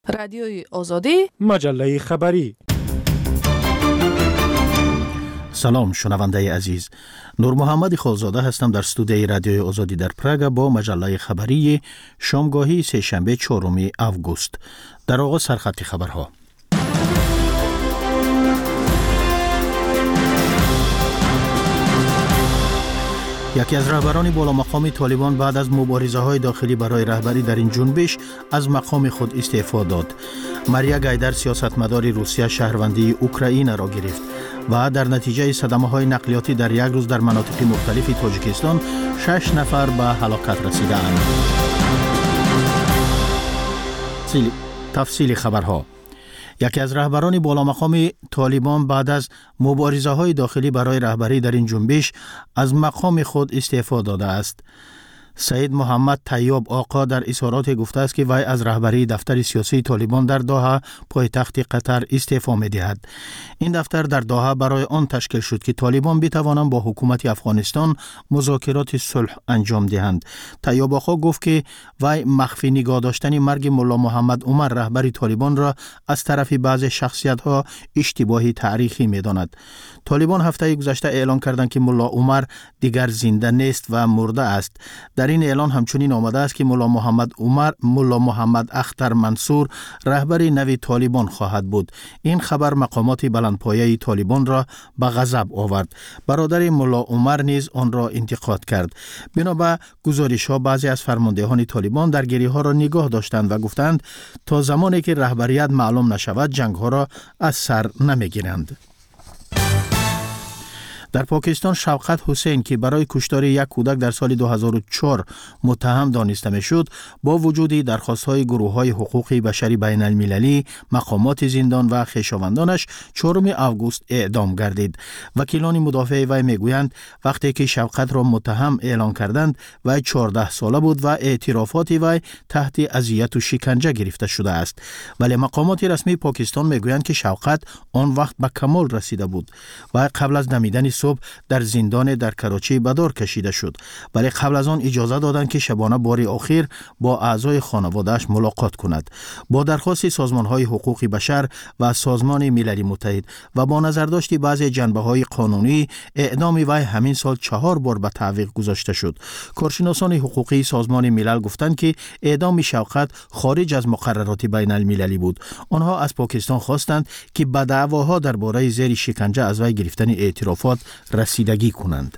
رادیوی آزادی، مجله خبری. سلام شنونده عزیز، نور محمد خالزاده هستم در استودیوی رادیوی آزادی در پراگ با مجله خبری شامگاهی سه‌شنبه 4 اوگوست. در آغاز سرخط خبرها. یکی از رهبران بالا مقام طالبان بعد از مبارزه‌های داخلی برای رهبری در این جنبش از مقام خود استعفا داد. ماریا گایدر سیاستمدار روسیه شهروندی اوکراین را گرفت و در نتیجه صدمه‌های نقلیاتی در یک روز در مناطق مختلف تاجیکستان 6 نفر به هلاکت رسیدند. تفصیل خبرها. یکی از رهبران بالا مقام طالبان بعد از مبارزه‌های داخلی برای رهبری در این جنبش از مقام خود استعفا داده است. سید محمد طیاب آقا در اظهارات گفته است که وی از رهبری دفتر سیاسی طالبان در دوحه پایتخت قطر استعفا می‌دهد. این دفتر در دوحه برای آن تشکیل شد که طالبان بتوانند با حکومت افغانستان مذاکرات صلح انجام دهند. طیاب آقا گفت که وی مخفی نگاه داشتن مرگ ملا محمد عمر رهبر طالبان را از طرف بعضی شخصیت‌ها اشتباهی تاریخی می‌داند. طالبان هفته گذشته اعلام کردند که ملا عمر دیگر زنده نیست و مرده است. در این اعلان همچنین آمده است که ملا محمد اختر منصور رهبر نوی طالبان خواهد بود. این خبر مقامات بلندپایه طالبان را به غضب آورد. برادر ملا عمر نیز آن را انتقاد کرد. بنابر گزارش‌ها بعضی از فرماندهان طالبان درگیری‌ها را نگاه داشتند و گفتند تا زمانی که رهبریت معلوم نشود جنگ‌ها را از سر نمی‌گیرند. در پاکستان شوکت حسین که برای کشتار یک کودک در سال 2004 متهم دانسته می‌شد، با وجود درخواست‌های گروه‌های حقوق بشری بین المللی، مقامات زندان و خویشاوندانش 4 اوگوست اعدام گردید. وکیلان مدافع وی میگویند وقتی که شوکت را متهم اعلان کردند وی 14 ساله بود و اعترافات وی تحت اذیت و شکنجه گرفته شده است. ولی مقامات رسمی پاکستان میگویند که شوکت آن وقت به کمال رسیده بود و قبل از دمیدن صبح در زندان در کراچی به دار کشیده شد، ولی قبل از آن اجازه دادند که شبانه بار آخر با اعضای خانواده‌اش ملاقات کند. با درخواست سازمان‌های حقوق بشر و سازمان ملل متحد و با نظرداشت بعضی جنبه‌های قانونی، اعدام وی همین سال 4 بار به تعویق گذاشته شد. کارشناسان حقوقی سازمان ملل گفتند که اعدام شوکت خارج از مقررات بین المللی بود. آنها از پاکستان خواستند که به دعواها درباره زیر شکنجه از وی گرفتن اعترافات رسیدگی کنند.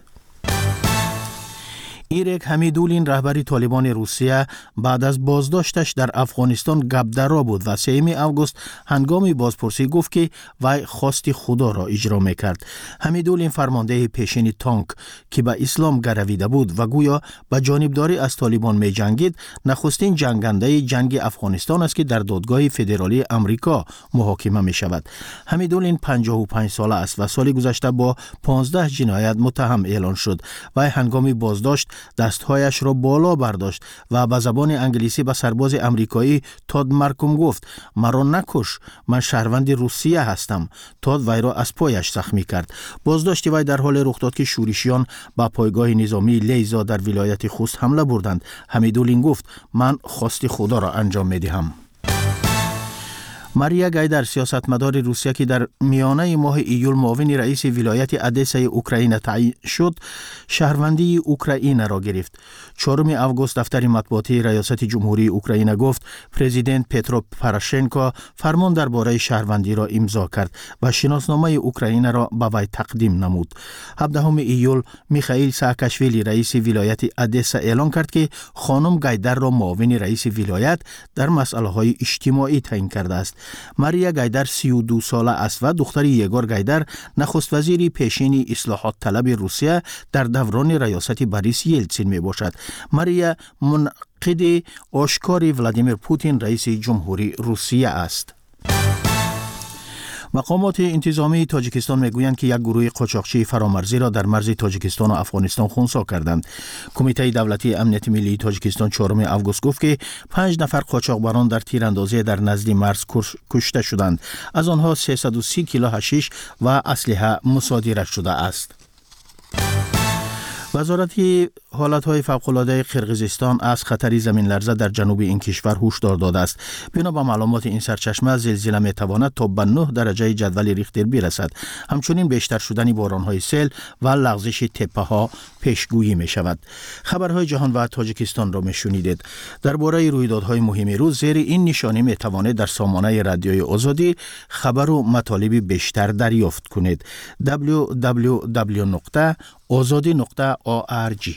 ایرک حمیدولین رهبر طالبان روسیه بعد از بازداشتش در افغانستان گبدرا بود و 3 اوگوست هنگام بازپرسی گفت که وی خواست خدا را اجرا میکرد. حمیدولین فرمانده پیشین تانک که به اسلام گرویده بود و گویا به جانبداری از طالبان می جنگید، نخستین جنگنده جنگ افغانستان است که در دادگاه فدرالی امریکا محاکمه می شود. حمیدولین 55 ساله است و سال گذشته با 15 جنایت متهم اعلان شد. وی هنگام بازداشت دستهایش را بالا برداشت و به زبان انگلیسی به سرباز امریکایی تاد مارکوم گفت مرا نکش، من شهروند روسیه هستم. تاد وی را از پایش زخمی کرد. بازداشت وی در حال رخ داد که شورشیان به پایگاه نظامی لیزا در ولایت خوست حمله بردند. حمیدولین گفت من خواست خدا را انجام میدهم. ماریا گایدر سیاستمدار روسیه که در میانه ماه ایول معاون رئیس ولایت ادسا اوکراین تعیین شد، شهروندی اوکراین را گرفت. 4 اوگوست دفتر مطبوعاتی ریاست جمهوری اوکراین گفت پرزیدنت پترو پوراشنکو فرمان درباره شهروندی را امضا کرد و شناسنامه اوکراین را به وی تقدیم نمود. 17 ایول میخائیل ساکاشویلی رئیس ولایت ادسا اعلان کرد که خانم گایدر را معاون رئیس ولایت در مسائل اجتماعی تعیین کرده است. ماریا گایدر 32 ساله است و دختر یگور گایدر نخست وزیر پیشین اصلاحات طلب روسیه در دوران ریاست بوریس یلتسین می باشد. ماریا منقد آشکار ولادیمیر پوتین رئیس جمهوری روسیه است. مقامات انتظامی تاجیکستان میگویند که یک گروه قاچاقچی فرامرزی را در مرز تاجیکستان و افغانستان خنثی کردند. کمیته دولتی امنیت ملی تاجیکستان 4 اوگوست گفت که 5 نفر قاچاقبران در تیراندازی در نزد مرز کشته شدند. از آنها 330 کیلو حشیش و اسلحه مصادره شده است. وزارت حالتهای فوق‌العاده قرقیزستان از خطر زمین لرزه در جنوب این کشور هشدار داده است. بنا به معلومات این سرچشمه زلزله میتواند تا به 9 درجه جدول ریختر برسد. همچنین بیشتر شدن بارانهای سیل و لغزش تپه ها پیشگویی می شود. خبرهای جهان و تاجیکستان را می شنیدید. درباره رویدادهای مهم روز زیر این نشانی می توانید در سامانه رادیوی آزادی خبر و مطالب بیشتر دریافت کنید. www.azadi.org.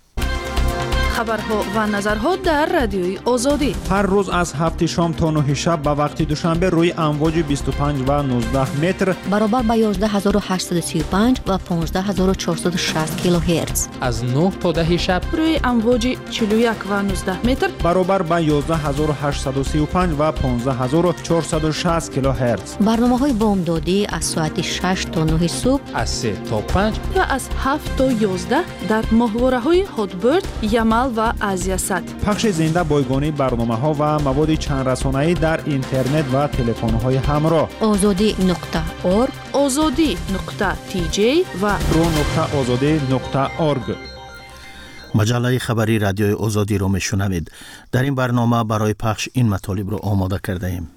خبرها و نظرها در رادیوی آزادی هر روز از 7 شام تا 9 شب به وقت دوشنبه روی امواج 25 و 19 متر برابر با 11835 و 15460 کیلوهرتز. از 9 تا 10 شب روی امواج 41 و 19 متر برابر با 11835 و 15460 کیلوهرتز. برنامه‌های بامدادی از ساعت 6 تا 9 صبح، از 3 تا 5 و از 7 تا 11 در ماهواره‌های هاتبرد، یمل و آزیاسات. پخش زنده بایگانی برنامه‌ها و مواد چند رسانه‌ای در اینترنت و تلفن‌های همراه. azadi.org، azadi.tj و pro.azadi.org. مجله خبری رادیوی آزادی رو میشنوید. در این برنامه برای پخش این مطالب رو آماده کرده ایم.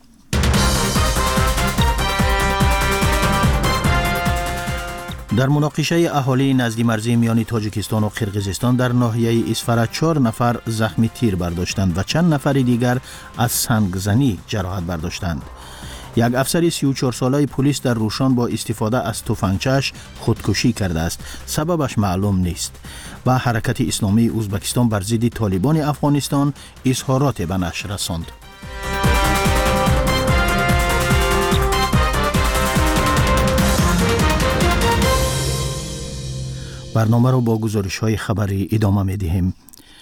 در مناقشه اهالی نزدی مرزی میان تاجیکستان و قرقیزستان در ناحیه اسفر 4 نفر زخمی تیر برداشتند و چند نفر دیگر از سنگزنی جراحت برداشتند. یک افسر 34 ساله پلیس در روشان با استفاده از تفنگچه‌اش خودکشی کرده است. سببش معلوم نیست. و حرکت اسلامی ازبکستان بر ضد طالبان افغانستان اظهارات به نشر رساند. برنامه رو با گزارش‌های خبری ادامه می‌دهیم.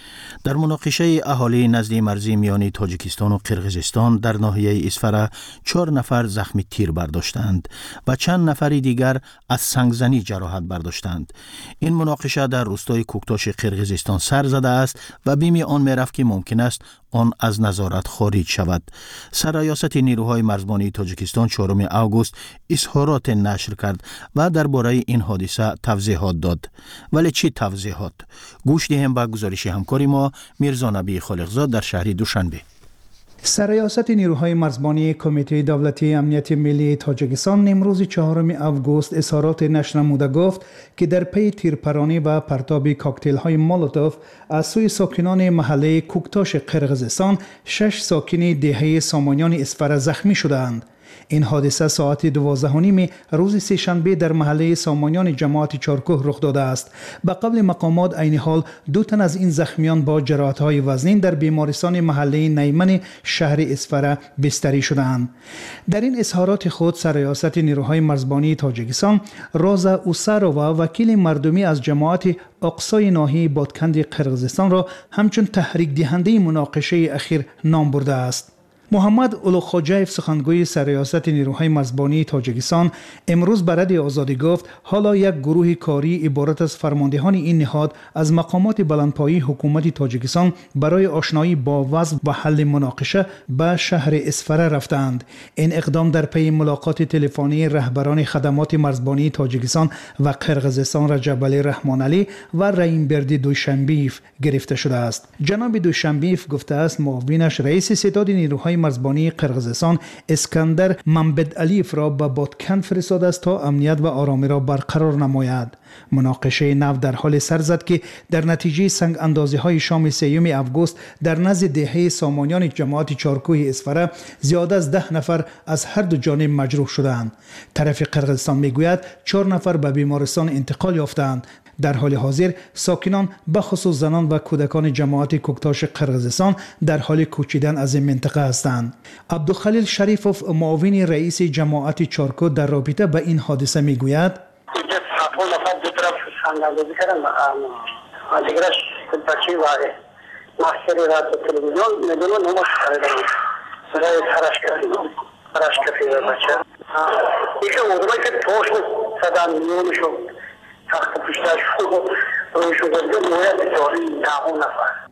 در مناقشه اهالی نزدی مرزی میان تاجیکستان و قرقیزستان در ناحیه اسفر 4 نفر زخمی تیر برداشتند و چند نفر دیگر از سنگزنی جراحت برداشتند. این مناقشه در روستای کوکتاش قرقیزستان سر زده است و بیم آن می‌رفت که ممکن است آن از نظارت خارج شود. سرریاست نیروهای مرزبانی تاجیکستان 4 آگوست اظهارات نشر کرد و درباره این حادثه توضیحات داد. ولی چه توضیحات؟ گوش دهیم به گزارش همکاری ما میرزا نبی خالقزاد در شهر دوشنبه. سرریاست نیروهای مرزبانی کمیته دولتی امنیت ملی تاجیکستان امروز 4 آگوست اظهارات نشر نموده گفت که در پی تیرپرانی و پرتاب کاکتیل های مولوتوف از سوی ساکنان محله کوکتاش قرقیزستان 6 ساکن دهه سامانیان اسفر زخمی شدند. این حادثه ساعت 12:30 روز سه‌شنبه در محله سامانیان جماعت چارکوه رخ داده است. به قول مقامات عین حال 2 تن از این زخمیان با جراحت‌های وزنین در بیمارستان محله نیمن شهر اسفر بستری شدند. در این اظهارات خود سرریاست نیروهای مرزبانی تاجیکستان رازا اوساروا وکیل مردمی از جماعت اقصای ناحیه بادکند قرقیزستان را همچون تحریک دهنده مناقشه اخیر نام برده است. محمد اولوخوجایف سخنگوی سرریاست نیروهای مرزبانی تاجیکستان امروز به رادیو آزادی گفت حالا یک گروه کاری عبارت از فرماندهان این نهاد از مقامات بلندپایه حکومت تاجیکستان برای آشنایی با وضع و حل مناقشه به شهر اسفر رفتند. این اقدام در پی ملاقات تلفنی رهبران خدمات مرزبانی تاجیکستان و قرقیزستان رجب علی رحمان علی و رئیم بردی دوشنبیف گرفته شده است. جناب دوشنبیف گفته است معاونش رئیس ستاد نیروهای مرزبانی قرقیزستان اسکندر ممبد علیف را به بادکند فرستاده است تا امنیت و آرامی را برقرار نماید. مناقشه نو در حال سر زد که در نتیجه سنگ اندازی های شام 3 آگوست در نزد دهه سامانیان جماعت چارکوه اسفر زیاد از 10 نفر از هر دو جانب مجروح شدند. طرف قرقیزستان میگوید 4 نفر به بیمارستان انتقال یافتند. در حال حاضر ساکنان به خصوص زنان و کودکان جماعت کوکتاش قرقیزستان در حال کوچیدن از این منطقه هستند. عبدالخلیل شریفوف معاون رئیس جماعت چارکو در رابطه به این حادثه میگوید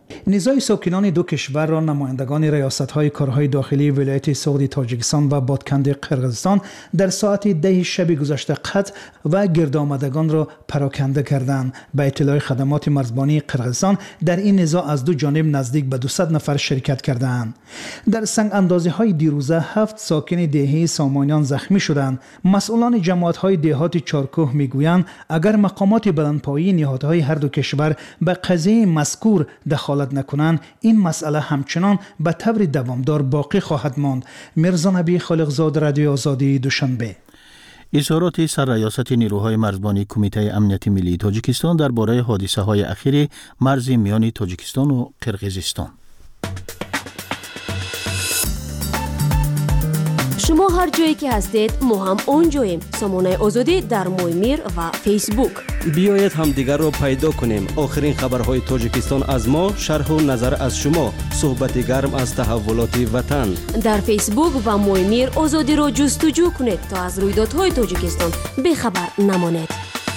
نزاع ساکنان دو کشور را نمایندگان ریاست‌های کارهای داخلی ولایت سعودی تاجیکستان و بادکنده قرقیزستان در ساعت 10 شب گذشته قطع و گرد آمدگان را پراکنده کردند. به اطلاع خدمات مرزبانی قرقیزستان در این نزاع از دو جانب نزدیک به 200 نفر شرکت کردند. در سنگ اندازی‌های دیروزه 7 ساکن دهه سامانیان زخمی شدند. مسئولان جماعت‌های دهات چارکوه میگویند اگر مقامات بلندپایه نهادهای هر دو کشور به قضیه مذکور دخالت نکنند این مسئله همچنان به طور دوامدار باقی خواهد ماند. میرزا نبی خالقزاد، رادیو آزادی، دوشنبه. اظهارات سرریاست نیروهای مرزبانی کمیته امنیت ملی تاجیکستان درباره حادثه‌های اخیر مرز میان تاجیکستان و قرقیزستان. شما هر جایی که هستید ما هم اونجاییم. سامانه آزادی در مویمیر و فیسبوک. بیایید همدیگر را پیدا کنیم. آخرین خبرهای تاجیکستان از ما، شرح و نظر از شما، صحبت گرم از تحولات وطن. در فیسبوک و مویمیر آزادی را جستجو کنید تا از رویدادهای تاجیکستان بیخبر نمانید.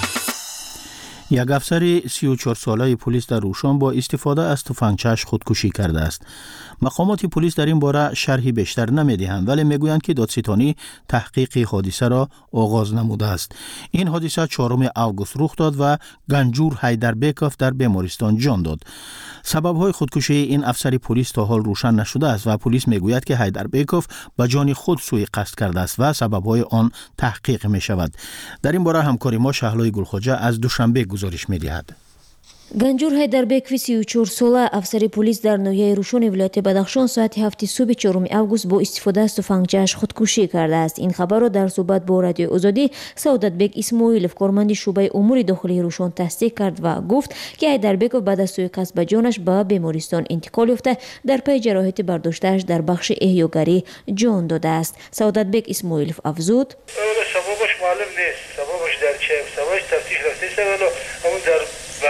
یک افسر 34 ساله پلیس در روشان با استفاده از تفنگچه‌اش خودکشی کرده است. مقامات پلیس در این باره شرحی بیشتر نمی‌دهند ولی میگویند که دادستانی تحقیق حادثه را آغاز نموده است. این حادثه 4 آگوست رخ داد و گنجور حیدربیکوف در بیمارستان جان داد. سبب‌های خودکشی این افسر پلیس تا حال روشن نشده است و پلیس میگوید که حیدربیکوف به جان خود سوء قصد کرده است و سبب‌های آن تحقیق می‌شود. در این باره همکار ما شهلای گلخواجه از دوشنبه گزارش می‌دهد. گنجور حیدربیکوف 34 ساله افسر پلیس در ناحیه روشن ولایت بدخشان ساعت 7 صبح 4 آگوست با استفاده از تفنگچه‌اش خودکشی کرده است. این خبر را در صحبت با رادیو آزادی سعادت بیگ اسماعیلوف کارمند شعبه امور داخلی روشن تصدیق کرد و گفت که حیدربیکوف بعد از سوء قصد به جانش به بیمارستان انتقال یافته در پی جراحت برداشته‌اش در بخش احیاگری جان داده است. سعادت بیگ اسماعیلوف افزود: سببش معلوم نیست. سببش در چه؟ سببش تفتیش رفته است ولی اون در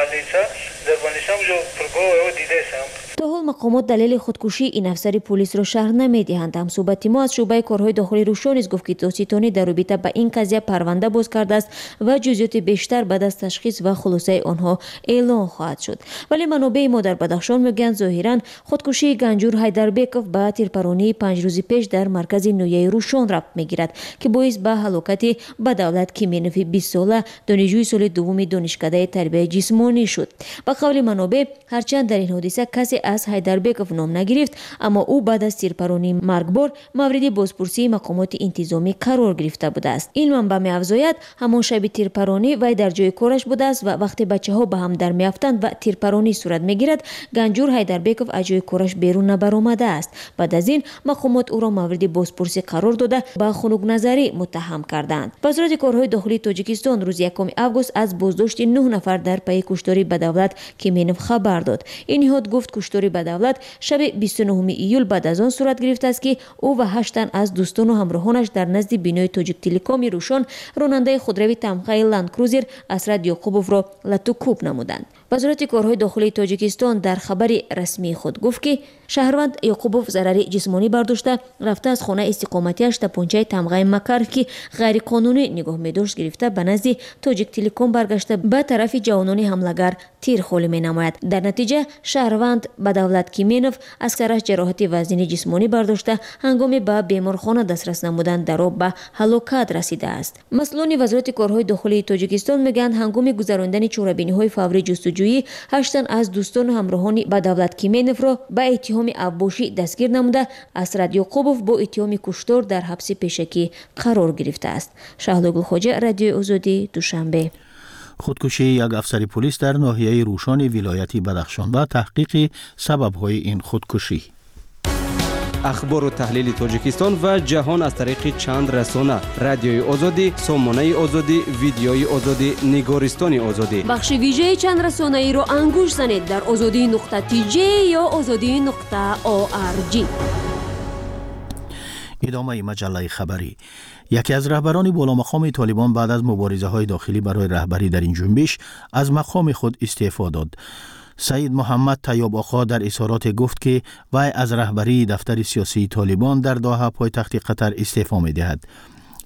بانیسا جو پرگاه دیده است. تا حال مقامات دلیل خودکشی این افسر پلیس را شرح نمی‌دهند. همصحبت ما از شعبه کارهای داخلی روشن نیز گفت که دادستانی در رابطه با این قضیه پرونده باز کرده است و جزئیات بیشتر بعد از تشخیص و خلاصه آنها اعلام خواهد شد. ولی منابع ما در بدخشان میگویند ظاهراً خودکشی گنجور حیدربیکوف به تیرپرانی 5 روز پیش در مرکز نویه روشن ربط میگیرد که باعث به هلاکت بدولت کیمینوف 20 ساله دانشجوی سال دوم دانشکده تربیت جسمانی شد. با قول منابع هرچند در این حادثه کسی از حیدربیکوف نام نگرفت اما او بعد از تیرپرانی مرگبار مورد بازپرسی مقامات انتظامی قرار گرفته بوده است. این منبع می‌افزاید همان شب تیرپرانی وی در جای کارش بوده است و وقتی بچه‌ها به هم در میافتند و تیرپرانی صورت میگیرد گنجور حیدربیکوف از جای کارش بیرون نبرآمده است. بعد از این مقامات او را مورد بازپرسی قرار داده به خنک نظری متهم کردند. وزارت کارهای داخلی تاجیکستان روز 1 آگوست از بازداشت 9 نفر در پی کشتاری بدولت کیمینوف خبر داد. این نهاد گفت کشتاری بدولت شب 29 ایول بعد از آن صورت گرفته است که او و 8 تن از دوستان و همراهانش در نزد بینای تاجیک تلکام روشن راننده خودروی تمغه لند کروزر اسرد یعقوبوف را لطوکوب نمودند. وزارت کارهای داخلی تاجیکستان در خبری رسمی خود گفت که شهروند یعقوبوف ضرر جسمانی برداشته رفته از خانه استقامتیش تا پنچه تمغه مکارف که غیر قانونی نگاه می‌داشت گرفته به نزد تاجیک تلکام برگشته به طرف جوانان حمله‌گر تیر خالی می‌نماید. در نتیجه شهروند بدولت کیمینوف از سرش جراحت وزنی جسمانی برداشته هنگام به بیمارخانه دسترس نمودن در آب به هلاکت رسیده است. مسئولان وزارت کارهای داخلی تاجیکستان میگن هنگام گذراندن چوربینی‌های فوری جستجویی 8 تن از دوستان و همراهان بدولت کیمینوف را به اتهام ابوشی دستگیر نموده اسرد یعقوبوف با اتهام کشتار در حبس پیشکی قرار گرفته است. شهلا گلخواجه، رادیو آزادی، دوشنبه. خودکشی یک افسر پلیس در ناحیه روشن ولایت بدخشان و تحقیق سبب‌های این خودکشی. اخبار و تحلیل تاجیکستان و جهان از طریق چند رسانه: رادیوی آزادی، سامانه آزادی، ویدیوی آزادی، نگارستان آزادی. بخش ویژه چند رسانه ای رو انگوش زنید در azadi.tj یا azadi.org. ادامه مجله خبری. یکی از رهبران بالامقام طالبان بعد از مبارزه‌های داخلی برای رهبری در این جنبش از مقام خود استعفا داد. سید محمد طیاب آقا در اظهارات گفت که وی از رهبری دفتر سیاسی طالبان در دوحه پایتخت قطر استعفا می‌دهد.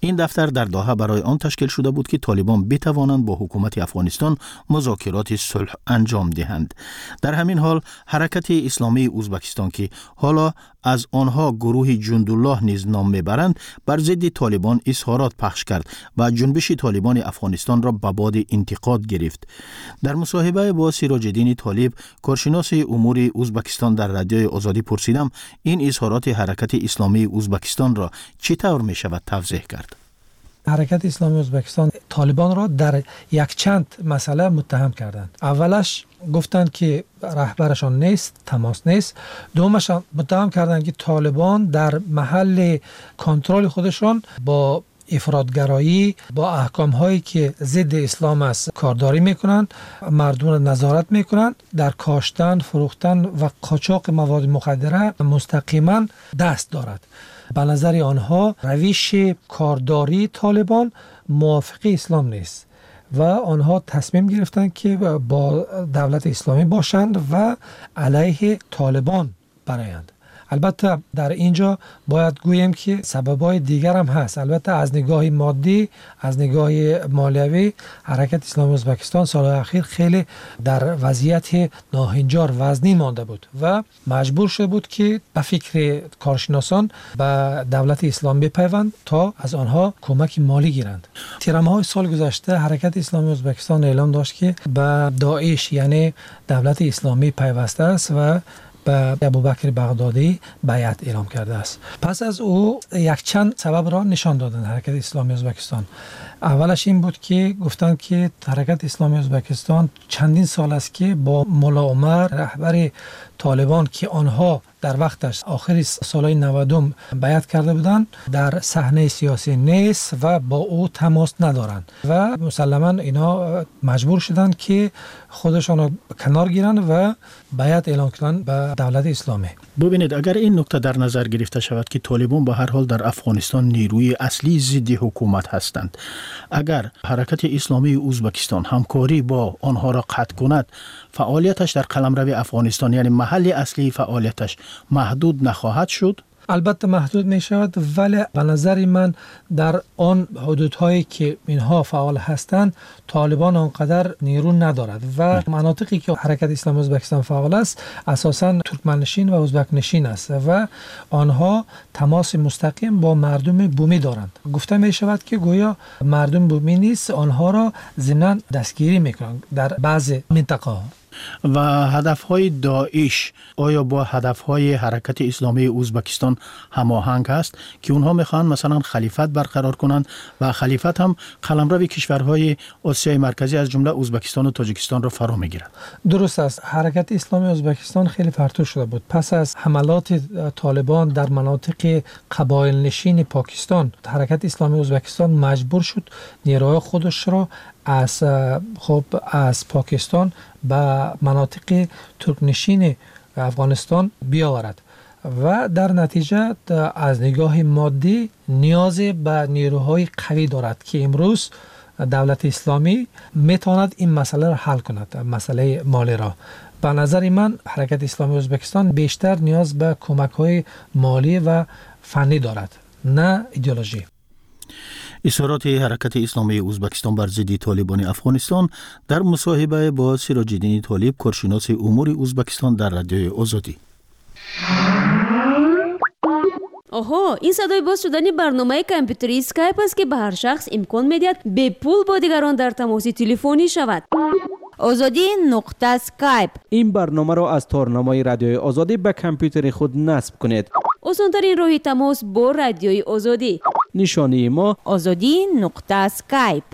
این دفتر در دوحه برای آن تشکیل شده بود که طالبان بتوانند با حکومت افغانستان مذاکرات صلح انجام دهند. در همین حال حرکت اسلامی ازبکستان که حالا از آنها گروه جندالله نیز نام میبرند بر ضد طالبان اظهارات پخش کرد و جنبش طالبان افغانستان را به باد انتقاد گرفت. در مصاحبه با سراج الدین طالب کارشناس امور ازبکستان در رادیوی آزادی پرسیدم این اظهارات حرکت اسلامی ازبکستان را چطور می شود توضیح کرد؟ حرکت اسلامی ازبکستان طالبان را در یک چند مسئله متهم کردند. اولش گفتند که رهبرشان نیست، تماس نیست. دومش متهم کردند که طالبان در محل کنترل خودشان با افراطگرایی، با احکام هایی که ضد اسلام است کارداری میکنند، مردم را نظارت میکنند، در کاشتن، فروختن و قاچاق مواد مخدره مستقیما دست دارد. به نظر آنها روش کارداری طالبان موافق اسلام نیست و آنها تصمیم گرفتند که با دولت اسلامی باشند و علیه طالبان برآیند. البته در اینجا باید گوییم که سبب‌های دیگر هم هست. البته از نگاه مادی، از نگاه مالیوی حرکت اسلامی ازبکستان سالهای اخیر خیلی در وضعیت ناهنجار وزنی مانده بود و مجبور شده بود که به فکر کارشناسان به دولت اسلامی بپیوند تا از آنها کمک مالی گیرند. تیرماهای سال گذشته حرکت اسلامی ازبکستان اعلام داشت که به داعش یعنی دولت اسلامی پیوسته است و به ابوبکر بغدادی بیعت اعلام کرده است. پس از او یک چند سبب را نشان دادند حرکت اسلامی ازبکستان. اولش این بود که گفتند که حرکت اسلامی ازبکستان چندین سال است که با ملا عمر رهبر طالبان که آنها در وقتش آخر سالهای 90 بیعت کرده بودند در صحنه سیاسی نیست و با او تماس ندارند و مسلما اینا مجبور شدند که خودشان را کنار گیرند و بیعت اعلام کنند به دولت اسلامی. ببینید اگر این نکته در نظر گرفته شود که طالبان به هر حال در افغانستان نیروی اصلی ضد حکومت هستند، اگر حرکت اسلامی ازبکستان همکاری با آنها را قطع کند، فعالیتش در قلمرو افغانستان یعنی محل اصلی فعالیتش محدود نخواهد شد؟ البته محدود می شود، ولی به نظر من در آن حدودهایی که اینها فعال هستند طالبان آنقدر نیرو ندارد و مناطقی که حرکت اسلامی ازبکستان فعال است اساساً ترکمن نشین و ازبک نشین است و آنها تماس مستقیم با مردم بومی دارند. گفته می شود که گویا مردم بومی نیست، آنها را ضمناً دستگیری می کنند در بعض منطقه ها. و هدفهای داعش آیا با هدفهای حرکت اسلامی ازبکستان هماهنگ است که اونها میخوان مثلا خلیفت برقرار کنند و خلیفت هم قلمرو کشورهای آسیای مرکزی از جمله ازبکستان و تاجیکستان را فرا میگیرد؟ درست است. حرکت اسلامی ازبکستان خیلی فرتوش شده بود. پس از حملات طالبان در مناطق قبایل نشین پاکستان، حرکت اسلامی ازبکستان مجبور شد نیروهای خودش را از پاکستان به مناطق ترکنشین افغانستان بیاورد و در نتیجه از نگاه مادی نیاز به نیروهای قوی دارد که امروز دولت اسلامی میتواند این مسئله را حل کند، مسئله مالی را. به نظر من حرکت اسلامی ازبکستان بیشتر نیاز به کمک‌های مالی و فنی دارد، نه ایدئولوژی. اظهارات حرکت اسلامی ازبکستان بر ضد طالبان افغانستان در مصاحبه با سراج الدین طالب کارشناس امور ازبکستان در رادیوی آزادی. آها، این صدای باز شدن برنامه کامپیوتری اسکایپ است که به هر شخص امکان می‌دهد به پول با دیگران در تماس تلفنی شود. آزادی نقطه اسکایپ. این برنامه را از تارنمای رادیوی آزادی به کامپیوتر خود نصب کنید. آسان‌ترین راه تماس با رادیوی آزادی. نشانی ما آزادی نقطه اسکایپ.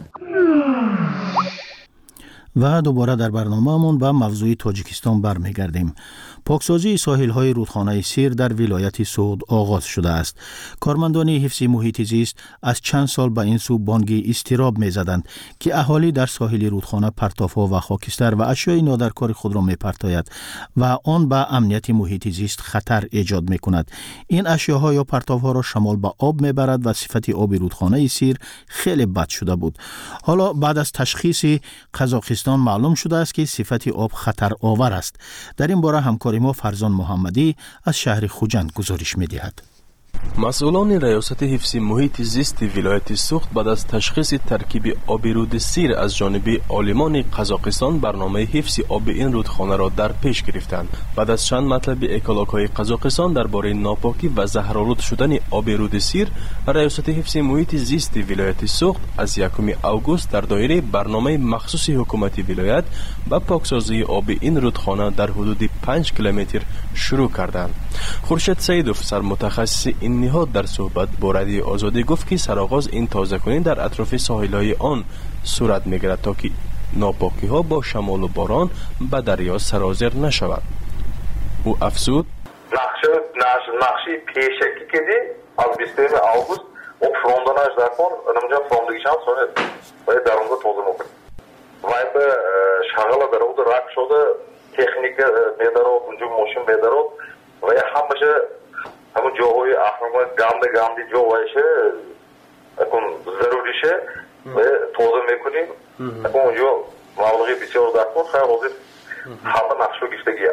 و دوباره در برنامه‌مون به موضوع تاجیکستان برمیگردیم. پاکسازی ساحل‌های رودخانه سیر در ولایت سوغد آغاز شده است. کارمندان حفظ محیط زیست از چند سال به این سو بانگ اضطراب می‌زدند که اهالی در ساحل رودخانه پرتاب‌ها و خاکستر و اشیاء نادرکار خود را می‌پرتاید و آن به امنیت محیط زیست خطر ایجاد می‌کند. این اشیاءها یا پرتاب‌ها را شمال به آب می‌برد و صفت آب رودخانه سیر خیلی بد شده بود. حالا بعد از تشخیص قزاقستان معلوم شده است که صفت آب خطر آور است. در این باره همکار ما فرزان محمدی از شهر خوجند گزارش می‌دهد. مسئولان ریاست حفظ محیط زیست ولایت سوخت بعد از تشخیص ترکیب آب رود سیر از جانب عالمان قزاقستان برنامه حفظ آب این رودخانه را در پیش گرفتند. بعد از چند مطلب اکولوژی قزاقستان درباره ناپاکی و زهرآلود شدن آب رود سیر، ریاست حفظ محیط زیست ولایت سوخت از 1 اوگوست در دایره برنامه مخصوص حکومت ولایت به پاکسازی آب این رودخانه در حدود 5 کیلومتر شروع کردند. خورشید سیدوف سرمتخصص این نهاد در صحبت با رادیوی آزادی گفت که سرآغاز این تازه‌کنی در اطراف ساحل‌های آن صورت می‌گیرد تا که ناپاکی‌ها با شمال و باران به دریا سرازیر نشود. او افزود: نقشه پیشکی کردی از 20 اوگوست او فروندناش закон اونجا فروندگیشان سونت و در اونجا توضیح می‌کنه. وای به شغل در اون رک شده تکنیک بیدارو اونجا موشن بیدارو و همشه همون جوهای احمد گامده جوهایشه اون ضروریشه و توضیح میکنیم اون اونجا مبلغی بسیار دکون خیلی روزی همه نقشو گشتگیه.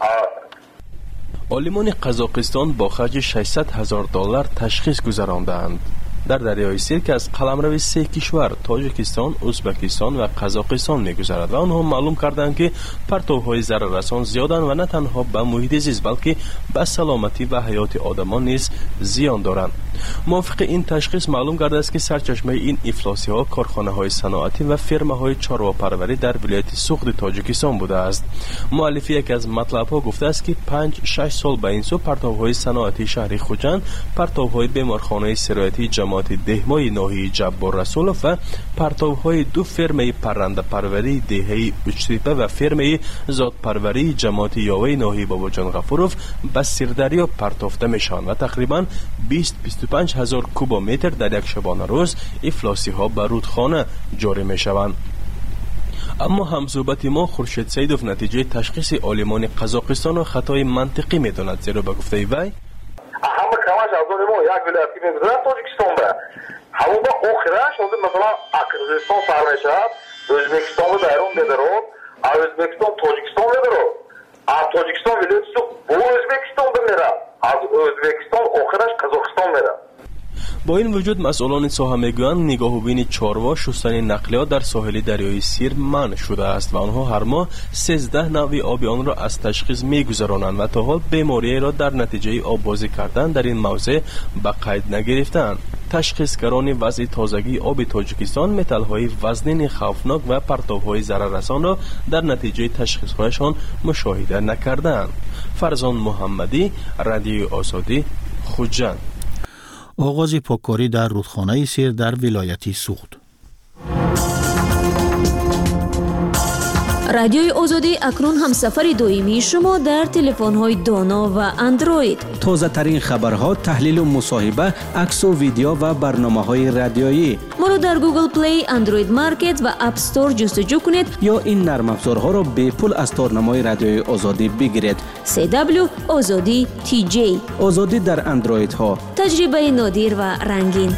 عالمان قزاقستان با خرج $600,000 تشخیص گذراندند. در دریای سیر که از قلمرو 3 کشور تاجیکستان، ازبکستان و قزاقستان می‌گذرد و آنها معلوم کردند که پرتوهای ضرررسان زیادند و نه تنها به محیط زیست بلکه به سلامتی و حیات آدمان نیز زیان دارند. موافق این تشخیص معلوم گردید است که سرچشمه این افلاسی‌ها کارخانه‌های صنعتی و فرمه‌های چارواپروری در ولایت سوخت تاجیکستان بوده است. مؤلف یک از مطلب‌ها گفته است که 5-6 سال به این سو پرتوهای صنعتی شهر خوجند، پرتوهای بیمارخانه سرایتی جماعت دهمای ناحیه جبار رسولوف و پرتوهای 2 فرمه پرنده پروری دهه اجتیپه و فرمه ذات پروری جماعت یاوه ناحیه بابا جان غفوروف به سیردریا پرتافته میشن و تقریبا 20-25 هزار کوبومتر در یک شبانه روز افلاسی ها به رودخانه جاری میشوند. اما همصحبت ما خورشید سیدوف نتیجه تشخیص عالمان قزاقستان و خطای منطقی میداند، زیرا به گفته وی همه کماش از اون ما یک ولایتی میگذارد تاجیکستان به همون با آخرش شده مثلا قرقیزستان سرنشد ازبکستان رو درون بدرود از ازبکستان تاجیکستان بدرود از تاجیکستان ولایتی سو با ازبکستان بمیره از ازبکستان آخرش قزاقستان میره. با این وجود مسئولان ساحه میگویند نگاه و بین چاروا شستن نقلیات در ساحل دریای سیر منع شده است و آنها هر ماه 13 نوع آب آن را از تشخیص میگذرانند و تا حال بیماری را در نتیجه آببازی کردن در این موضع به قید نگرفتند. تشخیصگران وضع تازگی آب تاجیکستان متل‌های وزنین خوفناک و پرتوهای ضرررسان را در نتیجه تشخیص‌هایشان مشاهده نکردند. فرزان محمدی، رادیوی آزادی، خوجند. آغاز پاککاری در رودخانه سیر در ولایت سوخت. رادیوی آزادی اکنون هم سفر دائمی شما در تلفن‌های دانا و اندروید. تازه ترین خبرها، تحلیل و مصاحبه، عکس و ویدیو و برنامه‌های رادیویی. ما را در گوگل پلی، اندروید مارکت و اپ استور جستجو کنید یا این نرم افزارها را به پول از تارنمای رادیوی آزادی بگیرید. CW آزادی TJ آزادی در اندروید ها. تجربه نادر و رنگین.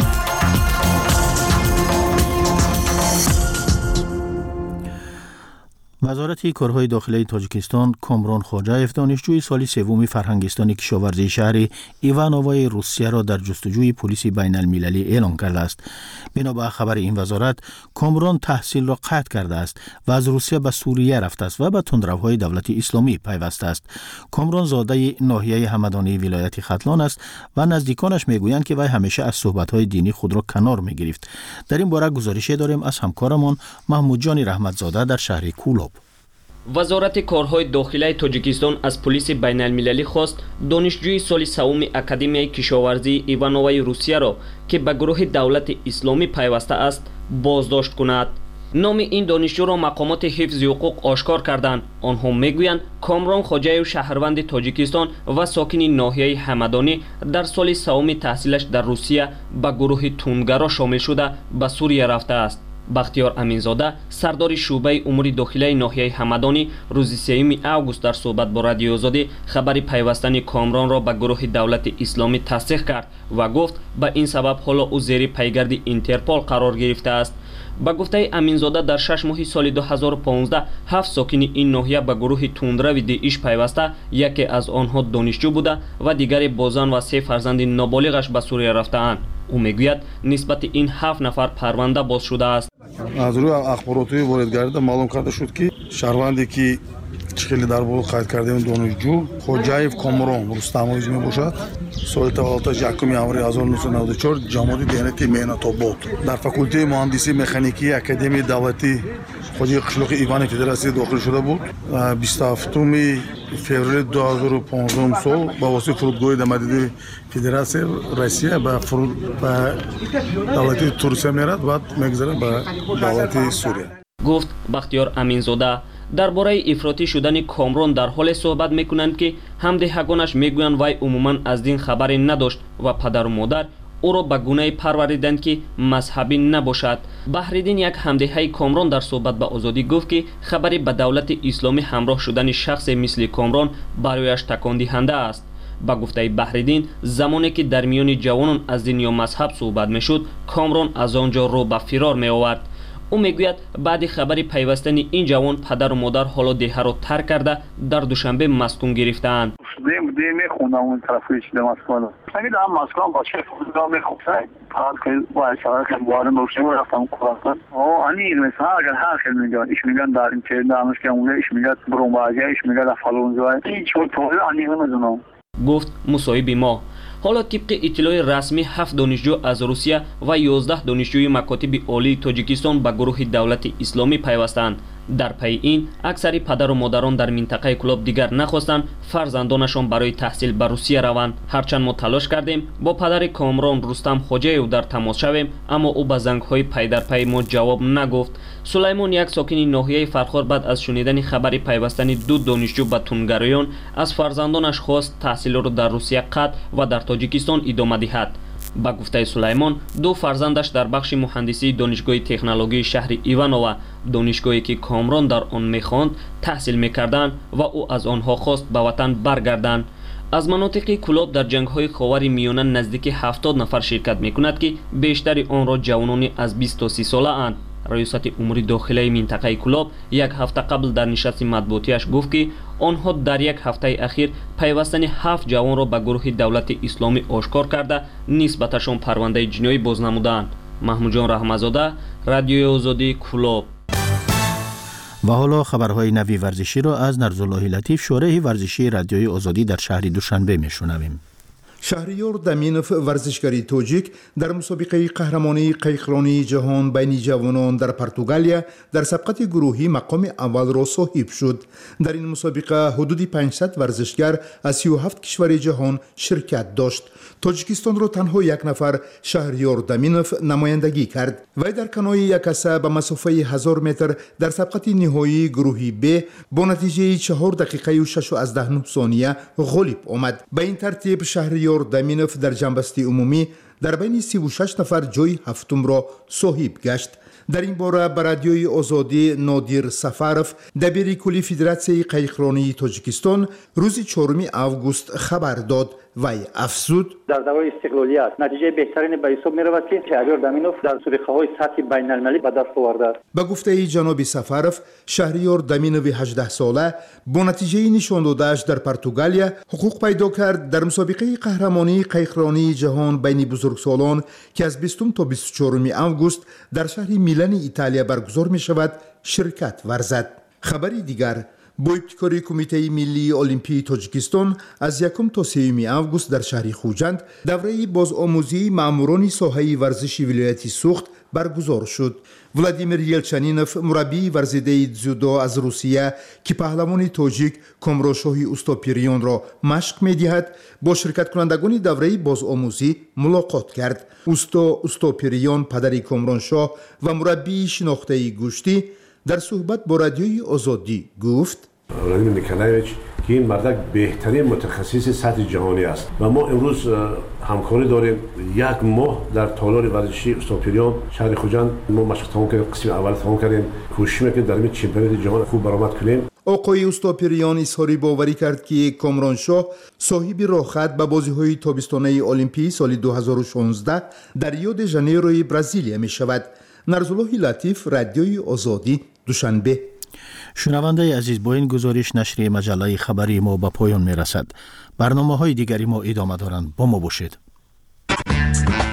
وزارت کارهای داخلی تاجیکستان کامران خواجایف دانشجوی سال سوم فرهنگستان کشاورزی شهر ایوانووای روسیه را در جستجوی پلیس بین المللی اعلام کرده است. بنابر خبر این وزارت کامران تحصیل را قطع کرده است و از روسیه به سوریه رفته است و به تندروهای دولت اسلامی پیوسته است. کامران زاده ناحیه همدانی ولایت ختلان است و نزدیکانش میگویند که وی همیشه از صحبت‌های دینی خود را کنار میگرفت. در این باره گزارشی داریم از همکارمان محمود جان رحمتزاده در شهر کولوب. وزارت کارهای داخلی تاجیکستان از پلیس بین المللی خواست دانشجوی سال سوم اکادمیای کشاورزی ایوانووای روسیه را که به گروه دولت اسلامی پیوسته است بازداشت کند. نام این دانشجو را مقامات حفظ حقوق آشکار کردند. آنها میگویند کامران خواجایف شهروند تاجیکستان و ساکن ناحیه همدانی در سال سوم تحصیلش در روسیه به گروه تندگرا شامل شده به سوریه رفته است. بختیار امینزاده سردار شعبه امور داخلی ناحیه همدانی روز 3 اوگوست در صحبت با رادیو آزادی خبر پیوستن کامران را به گروه دولت اسلامی تصدیق کرد و گفت به این سبب حالا او زیر پیگرد اینترپول قرار گرفته است. ба гуфтаи аминзода дар 6 моҳи соли 2015 7 сокини ин ноҳия ба гурӯҳи тундрави даиш пайваста, яке аз онҳо донишҷӯ буда ва дигаре бо зан ва 3 фарзанди ноболиғаш ба Сурия рафтаанд. ӯ мегӯяд нисбати ин 7 нафар парванда боз шудааст. аз рӯи ахборотии воридгарида маълум карда шуд ки шаҳрванде ки чхели дар бор қайд кардаем донишҷӯ Хоҷаев Комрон Рустамович мебошад. соли таваллудаш 1 январи 1994 ҷамоати диёнати меҳнатобод дар факултаи муҳандисӣ механикии академияи давлатӣ хоҷаи қишлоқи Ивани Федератсия дохил шуда буд. 27 феврали 2015 сол ба воситаи фурудгоҳи Дамадиди Федератсия Россия ба давлати Турсия мерад, баъд мегзарад ба давлати Сурия. гуфт Бахтиёр Аминзода. дар бораи ифротӣ шудани Комрон дар ҳоле суҳбат мекунанд ки ҳамдиҳагонаш мегӯянд вай умуман аз дин хабаре надошт ва падару модар ӯро ба гунае парвариданд ки мазҳабӣ набошад. Баҳриддин, як ҳамдиҳаи Комрон, дар суҳбат ба Озодӣ гуфт ки хабари ба давлати исломӣ ҳамроҳ шудани шахсе мисли Комрон барояш такондиҳанда аст. ба гуфтаи Баҳриддин, замоне ки дар миёни ҷавонон аз дин ё мазҳаб суҳбат мешуд, Комрон аз он ҷо рӯ ба фирор меовард. ӯ мегӯяд баъди хабари пайвастани ин ҷавон падару модар ҳоло деҳаро тарк карда дар Душанбе маскун гирифтаанд. гуфт мусоҳиби мо. ҳоло тибқи иттилои расмӣ 7 донишҷӯ аз Русия ва 11 донишҷӯи макотиби олии Тоҷикистон ба гурӯҳи давлати исломӣ пайвастанд. дар пайи ин аксари падару модарон дар минтақаи Кӯлоб дигар нахостанд фарзандонашон барои таҳсил ба Русия раванд. ҳарчанд мо талош кардем бо падари Комрон Рустам Хоҷаев дар тамос шавем, аммо ӯ ба зангҳои пайдарпайи мо ҷавоб нагуфт. Сулаймон, як сокини ноҳияи Фархор, баъд аз шунидани хабари пайвастани 2 донишҷӯ ба тунгароён аз фарзандонаш хост таҳсилро дар Русия қатъ ва дар Тоҷикистон идома диҳад. ба гуфтаи Сулаймон, 2 фарзандаш дар бахши муҳандисии донишгоҳи технологии шаҳри Иванова, донишгоҳе ки Комрон дар он мехонд, таҳсил мекарданд ва ӯ аз онҳо хост ба ватан баргарданд. аз манотиқи Кӯлоб дар ҷангҳои ховари миёна наздики 70 нафар ширкат мекунад ки бештари онро ҷавонони аз 20 то 30 солаанд. раёсати умури дохилаи минтақаи Кӯлоб як ҳафта қабл дар нишасти матбуотиаш гуфт ки онҳо дар як ҳафтаи ахир пайвастани 7 ҷавонро ба гурӯҳи давлати исломӣ ошкор карда нисбаташон парвандаи ҷиноӣ боз намуданд. Маҳмудҷон Раҳмазода, Радиои Озодӣ, Кӯлоб. ва ҳоло хабарҳои нави варзиширо аз Нарзуллоҳи Латиф, шораҳи варзишии Радиои Озодӣ дар шаҳри Душанбе мешунавем. шаҳриёр Даминов, варзишгари тоҷик, дар мусобиқаи қаҳрамонии қайқронии ҷаҳон байни ҷавонон дар Португалия дар сабқати гурӯҳӣ мақоми аввалро соҳиб шуд. дар ин мусобиқа ҳудуди 500 варзишгар аз 37 кишвари ҷаҳон ширкат дошт. тоҷикистонро танҳо як нафар, Шаҳриёр Даминов, намояндагӣ кард. вай дар канои якаса ба масофаи 1000 метр дар сабқати ниҳоии гурӯҳи Б бо натиҷаи 4 дақиқаю 6 сония ғолиб омад. ба ин тартиб Шаҳриёр Даминов дар ҷанбасти умумӣ дар байни 36 нафар ҷойи ҳафтумро соҳиб гашт. дар ин бора ба Радиои Озодӣ Нодир Сафаров, дабири кулли Федератсияи қайқронии Тоҷикистон, рӯзи 4 август хабар дод. вай афзуд: дар давраи истиқлолият натиҷаи беҳтарине ба ҳисоб меравад ки Шаҳриёр Даминов дар мусобиқаҳои сатҳи байналмилалӣ ба даст овардааст. ба гуфтаи ҷаноби Сафаров, Шаҳриёр Даминови 18 сола бо натиҷаи нишондодааш дар Португалия ҳуқуқ пайдо кард дар мусобиқаи қаҳрамонии қайқронии ҷаҳон байни бузургсолон ки аз 20 то 24 август дар шаҳри Милани Италия баргузор мешавад, ширкат варзад. хабари дигар: бо ибтикори Кумитаи Миллии Олимпии Тоҷикистон аз 1 то 3 август дар шаҳри Хуҷанд давраи бозомӯзии маъмурони соҳаи варзиши вилояти Суғд баргузор шуд. Владимир Елчанинов, мураббии варзидаи дзюдо аз Русия, ки паҳлавони тоҷик Комрошоҳи Устопирёнро машқ медиҳад, бо ширкаткунандагони давраи бозомӯзӣ мулоқот кард. Устопирён, падари Комроншоҳ ва мураббии шинохтаи гӯштӣ, дар суҳбат бо Радиои Озодӣ гуфт: Владимир Николаевич ки ин мардак беҳтарин мутахассиси сатҳи ҷаҳонӣ аст ва мо имрӯз ҳамкорӣ дорем. 1 моҳ дар толори варзиши Устопирён шаҳри Хуҷанд мо машқ тамом кардем, қисми аввал тамом кардем, кӯшиш мекунем дар ин чемпионати ҷаҳон хуб баромад кунем. оқои Устопирён изҳори боварӣ кард ки Комроншоҳ соҳиби роҳхат ба бозиҳои тобистонаи Олимпии соли 2016 дар Рио де Жанейрои Бразилия мешавад. نرزالله لطیف، رادیوی آزادی، دوشنبه. شنونده عزیز، با این گزارش نشر مجله خبری ما به پایان می رسد. برنامه های دیگری ما ادامه دارند. با ما باشید.